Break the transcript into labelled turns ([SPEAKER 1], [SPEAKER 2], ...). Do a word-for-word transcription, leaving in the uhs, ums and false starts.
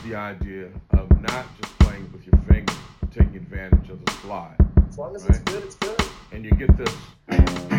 [SPEAKER 1] the idea of not just playing with your finger, taking advantage of the slide.
[SPEAKER 2] As long as
[SPEAKER 1] right?
[SPEAKER 2] it's good, it's good.
[SPEAKER 1] And you get this